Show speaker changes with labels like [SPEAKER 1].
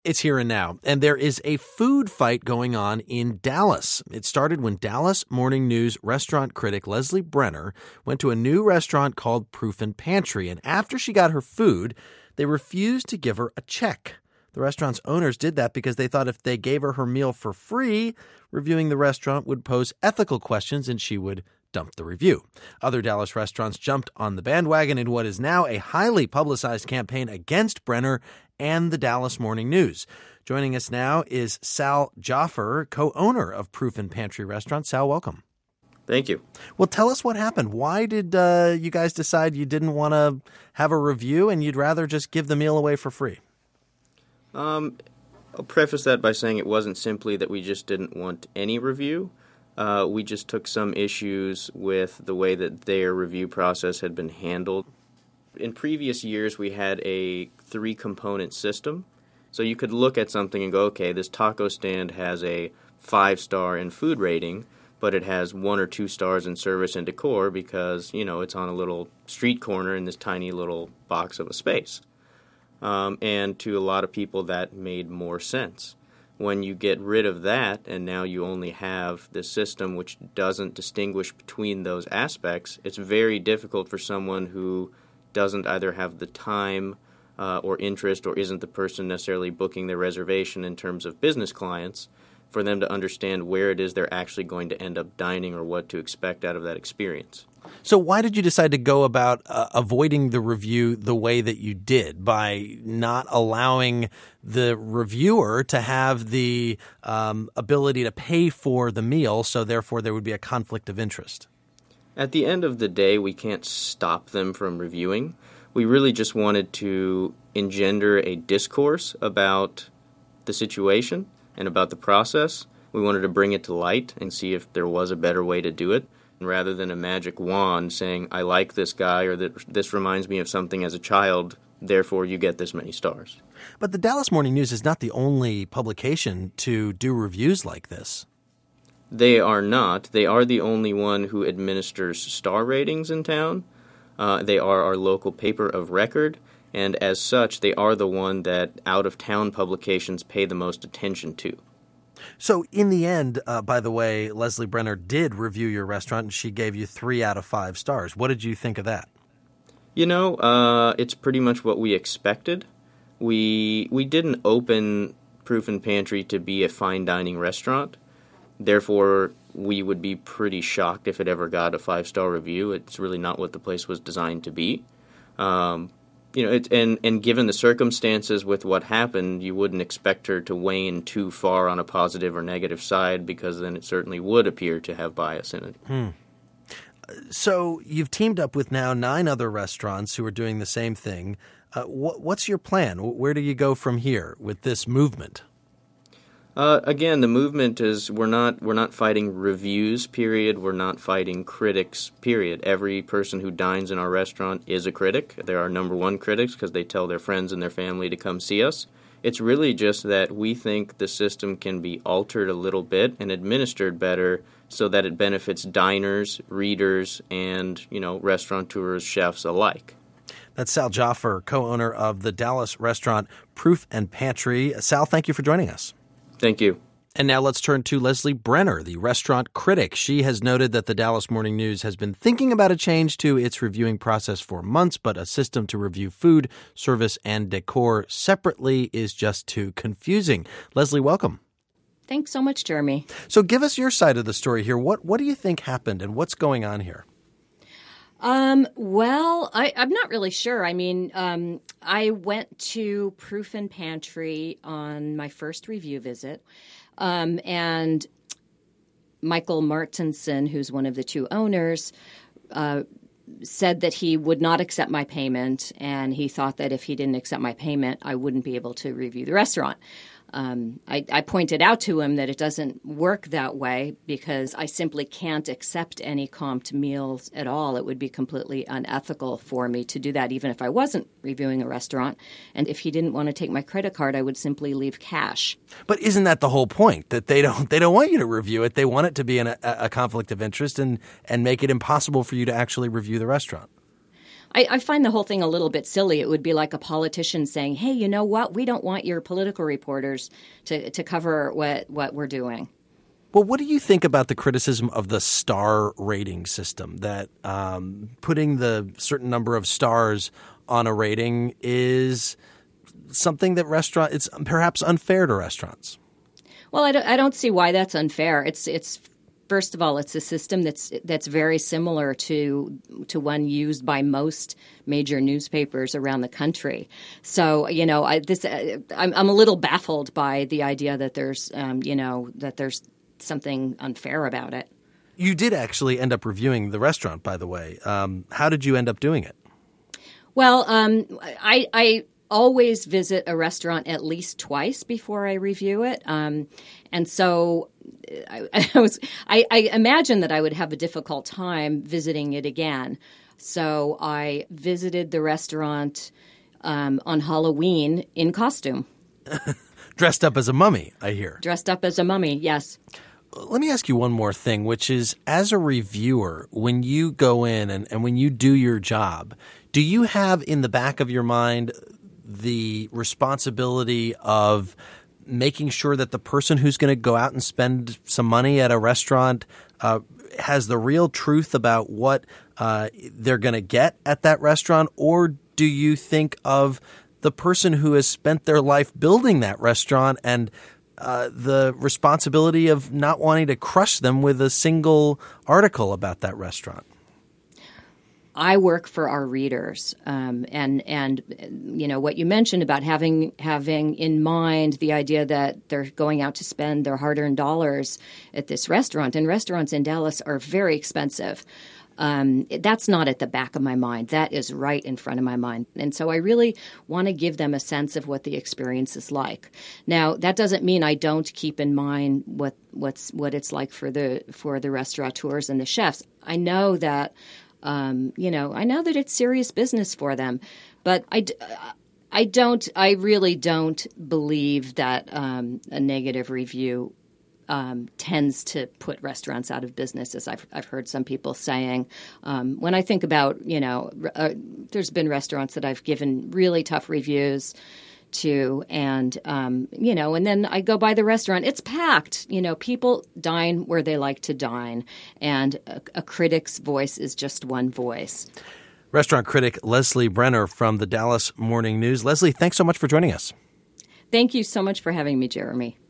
[SPEAKER 1] It's here and now, and there is a food fight going on in Dallas. It started when Dallas Morning News restaurant critic Leslie Brenner went to a new restaurant called Proof and Pantry, and after she got her food, they refused to give her a check. The restaurant's owners did that because they thought if they gave her meal for free, reviewing the restaurant would pose ethical questions and she would dump the review. Other Dallas restaurants jumped on the bandwagon in what is now a highly publicized campaign against Brenner and the Dallas Morning News. Joining us now is Sal Jaffer, co-owner of Proof and Pantry Restaurant. Sal, welcome.
[SPEAKER 2] Thank you.
[SPEAKER 1] Well, tell us what happened. Why did you guys decide you didn't want to have a review and you'd rather just give the meal away for free?
[SPEAKER 2] I'll preface that by saying it wasn't simply that we just didn't want any review. We just took some issues with the way that their review process had been handled. In previous years, we had a 3-component system. So you could look at something and go, okay, this taco stand has a 5-star in food rating, but it has 1 or 2 stars in service and decor because, it's on a little street corner in this tiny little box of a space. And to a lot of people, that made more sense. When you get rid of that and now you only have this system which doesn't distinguish between those aspects, it's very difficult for someone who doesn't either have the time or interest or isn't the person necessarily booking their reservation in terms of business clients for them to understand where it is they're actually going to end up dining or what to expect out of that experience.
[SPEAKER 1] So why did you decide to go about avoiding the review the way that you did by not allowing the reviewer to have the ability to pay for the meal, so therefore there would be a conflict of interest?
[SPEAKER 2] At the end of the day, we can't stop them from reviewing. We really just wanted to engender a discourse about the situation and about the process. We wanted to bring it to light and see if there was a better way to do it. Rather than a magic wand saying, I like this guy, or that this reminds me of something as a child, therefore you get this many stars.
[SPEAKER 1] But the Dallas Morning News is not the only publication to do reviews like this.
[SPEAKER 2] They are not. They are the only one who administers star ratings in town. They are our local paper of record, and as such, they are the one that out-of-town publications pay the most attention to.
[SPEAKER 1] So in the end, by the way, Leslie Brenner did review your restaurant, and she gave you 3 out of 5 stars. What did you think of that?
[SPEAKER 2] It's pretty much what we expected. We didn't open Proof and Pantry to be a fine dining restaurant. Therefore, we would be pretty shocked if it ever got a 5-star review. It's really not what the place was designed to be. And given the circumstances with what happened, you wouldn't expect her to wane too far on a positive or negative side, because then it certainly would appear to have bias in it.
[SPEAKER 1] So you've teamed up with now 9 other restaurants who are doing the same thing. What's your plan? Where do you go from here with this movement?
[SPEAKER 2] Again, the movement is we're not fighting reviews, period. We're not fighting critics, period. Every person who dines in our restaurant is a critic. They're our number one critics because they tell their friends and their family to come see us. It's really just that we think the system can be altered a little bit and administered better so that it benefits diners, readers, and, restaurateurs, chefs alike.
[SPEAKER 1] That's Sal Jaffer, co-owner of the Dallas restaurant Proof and Pantry. Sal, thank you for joining us.
[SPEAKER 2] Thank you.
[SPEAKER 1] And now let's turn to Leslie Brenner, the restaurant critic. She has noted that the Dallas Morning News has been thinking about a change to its reviewing process for months, but a system to review food, service, and decor separately is just too confusing. Leslie, welcome.
[SPEAKER 3] Thanks so much, Jeremy.
[SPEAKER 1] So give us your side of the story here. What do you think happened and what's going on here?
[SPEAKER 3] Well, I'm not really sure. I mean, I went to Proof and Pantry on my first review visit, and Michael Martinson, who's one of the 2 owners, said that he would not accept my payment, and he thought that if he didn't accept my payment, I wouldn't be able to review the restaurant. I pointed out to him that it doesn't work that way because I simply can't accept any comped meals at all. It would be completely unethical for me to do that, even if I wasn't reviewing a restaurant. And if he didn't want to take my credit card, I would simply leave cash.
[SPEAKER 1] But isn't that the whole point? That they don't want you to review it. They want it to be a conflict of interest and make it impossible for you to actually review the restaurant.
[SPEAKER 3] I find the whole thing a little bit silly. It would be like a politician saying, hey, you know what? We don't want your political reporters to cover what we're doing.
[SPEAKER 1] Well, what do you think about the criticism of the star rating system, that putting the certain number of stars on a rating is something that it's perhaps unfair to restaurants?
[SPEAKER 3] Well, I don't see why that's unfair. It's first of all, it's a system that's very similar to one used by most major newspapers around the country. So, I'm a little baffled by the idea that there's something unfair about it.
[SPEAKER 1] You did actually end up reviewing the restaurant, by the way. How did you end up doing it?
[SPEAKER 3] Well, I always visit a restaurant at least twice before I review it. And so I imagine that I would have a difficult time visiting it again. So I visited the restaurant on Halloween in costume.
[SPEAKER 1] Dressed up as a mummy, I hear.
[SPEAKER 3] Dressed up as a mummy, yes.
[SPEAKER 1] Let me ask you one more thing, which is, as a reviewer, when you go in and when you do your job, do you have in the back of your mind the responsibility of making sure that the person who's going to go out and spend some money at a restaurant has the real truth about what they're going to get at that restaurant? Or do you think of the person who has spent their life building that restaurant and the responsibility of not wanting to crush them with a single article about that restaurant?
[SPEAKER 3] I work for our readers, and what you mentioned about having in mind the idea that they're going out to spend their hard-earned dollars at this restaurant, and restaurants in Dallas are very expensive. That's not at the back of my mind. That is right in front of my mind. And so I really want to give them a sense of what the experience is like. Now, that doesn't mean I don't keep in mind what it's like for the restaurateurs and the chefs. I know that it's serious business for them, but I really don't believe that a negative review tends to put restaurants out of business, as I've heard some people saying. When I think about, there's been restaurants that I've given really tough reviews to, and then I go by the restaurant. It's packed. People dine where they like to dine, and a critic's voice is just one voice.
[SPEAKER 1] Restaurant critic Leslie Brenner from the Dallas Morning News. Leslie, thanks so much for joining us.
[SPEAKER 3] Thank you so much for having me, Jeremy.